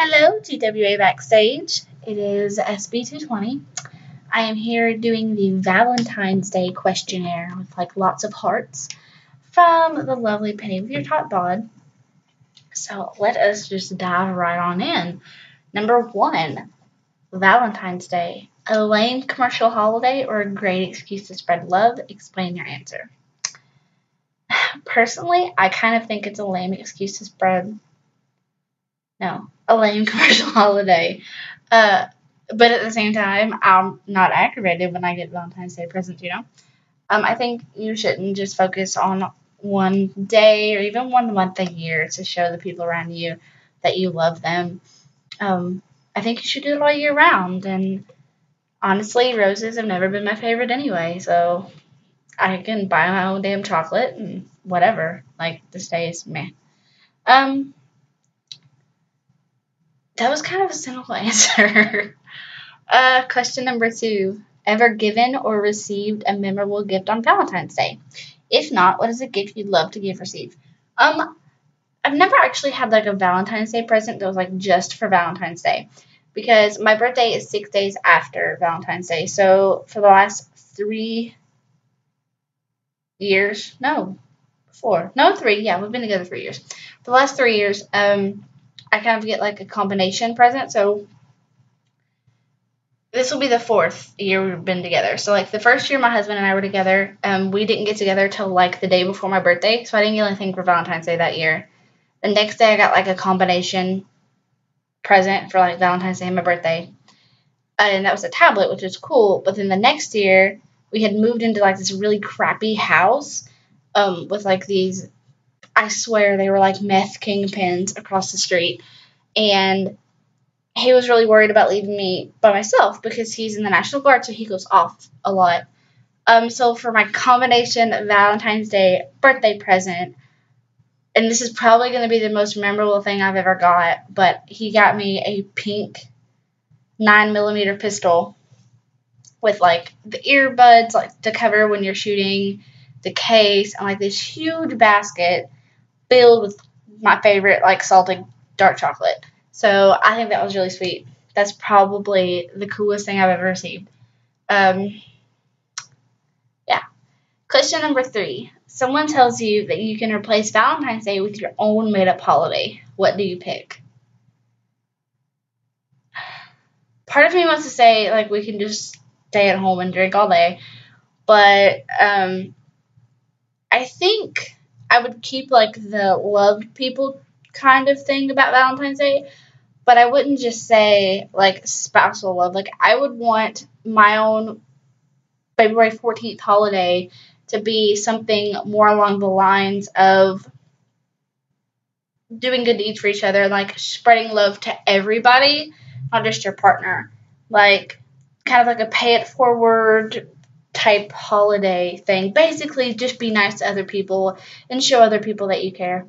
Hello, GWA Backstage. It is SB220. I am here doing the Valentine's Day questionnaire with lots of hearts from the lovely Penny with your top bod. So let us just dive right on in. Number 1, Valentine's Day. A lame commercial holiday or a great excuse to spread love? Explain your answer. Personally, I kind of think it's a lame excuse to spread a lame commercial holiday. But at the same time, I'm not aggravated when I get Valentine's Day presents. I think you shouldn't just focus on one day or even 1 month a year to show the people around you that you love them. I think you should do it all year round. And honestly, roses have never been my favorite anyway, so I can buy my own damn chocolate and whatever. This day is meh. That was kind of a simple answer. Question number 2. Ever given or received a memorable gift on Valentine's Day? If not, what is a gift you'd love to give or receive? I've never actually had a Valentine's Day present that was just for Valentine's Day, because my birthday is 6 days after Valentine's Day. So for the last 3 years, no, 4, no, 3, yeah, we've been together 3 years. For the last 3 years, I kind of get a combination present. So this will be the 4th year we've been together. So the first year my husband and I were together, we didn't get together till the day before my birthday. So I didn't get anything for Valentine's Day that year. The next day I got a combination present for Valentine's Day and my birthday. And that was a tablet, which was cool. But then the next year we had moved into this really crappy house with these, I swear they were meth kingpins across the street. And he was really worried about leaving me by myself because he's in the National Guard, so he goes off a lot. So for my combination Valentine's Day birthday present, and this is probably going to be the most memorable thing I've ever got, but he got me a pink 9mm pistol with the earbuds to cover when you're shooting, the case, and this huge basket filled with my favorite salted dark chocolate. So I think that was really sweet. That's probably the coolest thing I've ever received. Yeah. Question number 3. Someone tells you that you can replace Valentine's Day with your own made-up holiday. What do you pick? Part of me wants to say, we can just stay at home and drink all day. But I think I would keep, the loved people kind of thing about Valentine's Day. But I wouldn't just say, spousal love. I would want my own February 14th holiday to be something more along the lines of doing good deeds for each other and, spreading love to everybody, not just your partner. Kind of a pay it forward type holiday thing. Basically, just be nice to other people and show other people that you care.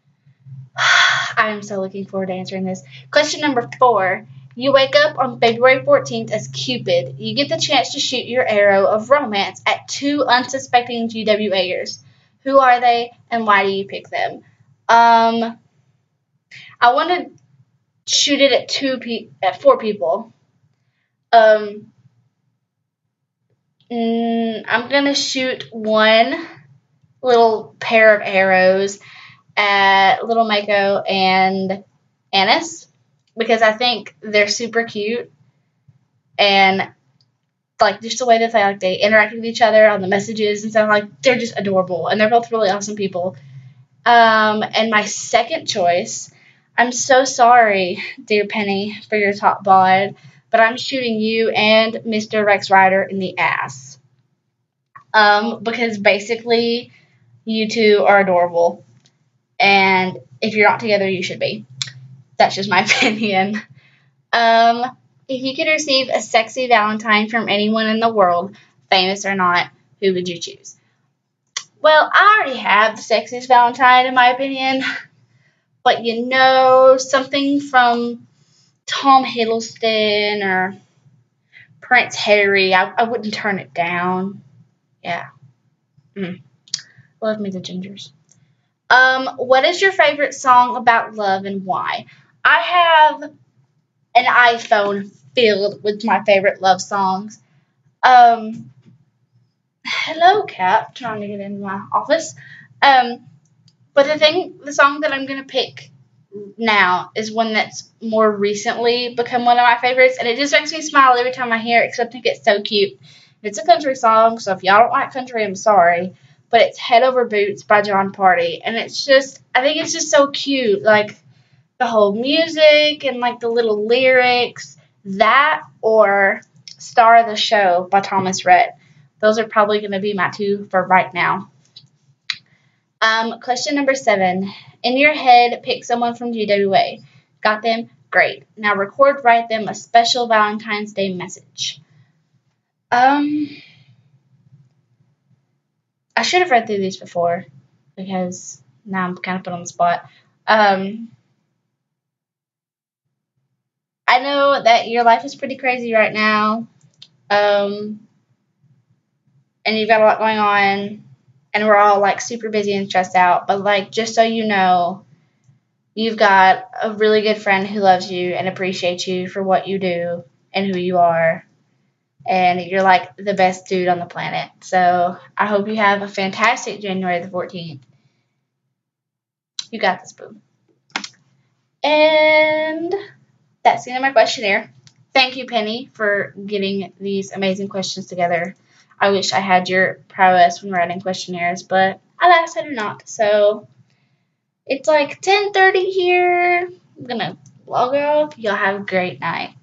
I am so looking forward to answering this. Question number 4. You wake up on February 14th as Cupid. You get the chance to shoot your arrow of romance at 2 unsuspecting GWAers. Who are they, and why do you pick them? I want to shoot it at 4 people. I'm gonna shoot one little pair of arrows at Little Mako and Annis, because I think they're super cute, and just the way that they interact with each other on the messages and stuff, they're just adorable, and they're both really awesome people. And my second choice, I'm so sorry, dear Penny, for your top bod, but I'm shooting you and Mr. Rex Rider in the ass. Because basically you two are adorable. And if you're not together, you should be. That's just my opinion. If you could receive a sexy Valentine from anyone in the world, famous or not, who would you choose? Well, I already have the sexiest Valentine, in my opinion. But something from Tom Hiddleston or Prince Harry, I wouldn't turn it down. Yeah. Love me the gingers. What is your favorite song about love and why? I have an iPhone filled with my favorite love songs. Um, Hello, Cat. Trying to get into my office. Um, but the song that I'm gonna pick now is one that's more recently become one of my favorites, and it just makes me smile every time I hear it because I think it's so cute. It's a country song, so if y'all don't like country, I'm sorry. But it's Head Over Boots by John Party, and I think it's just so cute. Like, the whole music and, like, the little lyrics. That or Star of the Show by Thomas Rhett. Those are probably going to be my two for right now. Question number 7. In your head, pick someone from GWA. Got them? Great. Now write them a special Valentine's Day message. I should have read through these before because now I'm kind of put on the spot. I know that your life is pretty crazy right now. And you've got a lot going on. And we're all, like, super busy and stressed out. But, like, just so you know, you've got a really good friend who loves you and appreciates you for what you do and who you are. And you're, like, the best dude on the planet. So I hope you have a fantastic January the 14th. You got this, boo. And that's the end of my questionnaire. Thank you, Penny, for getting these amazing questions together. I wish I had your prowess when writing questionnaires, but alas, I do not. So it's like 10:30 here. I'm going to log off. Y'all have a great night.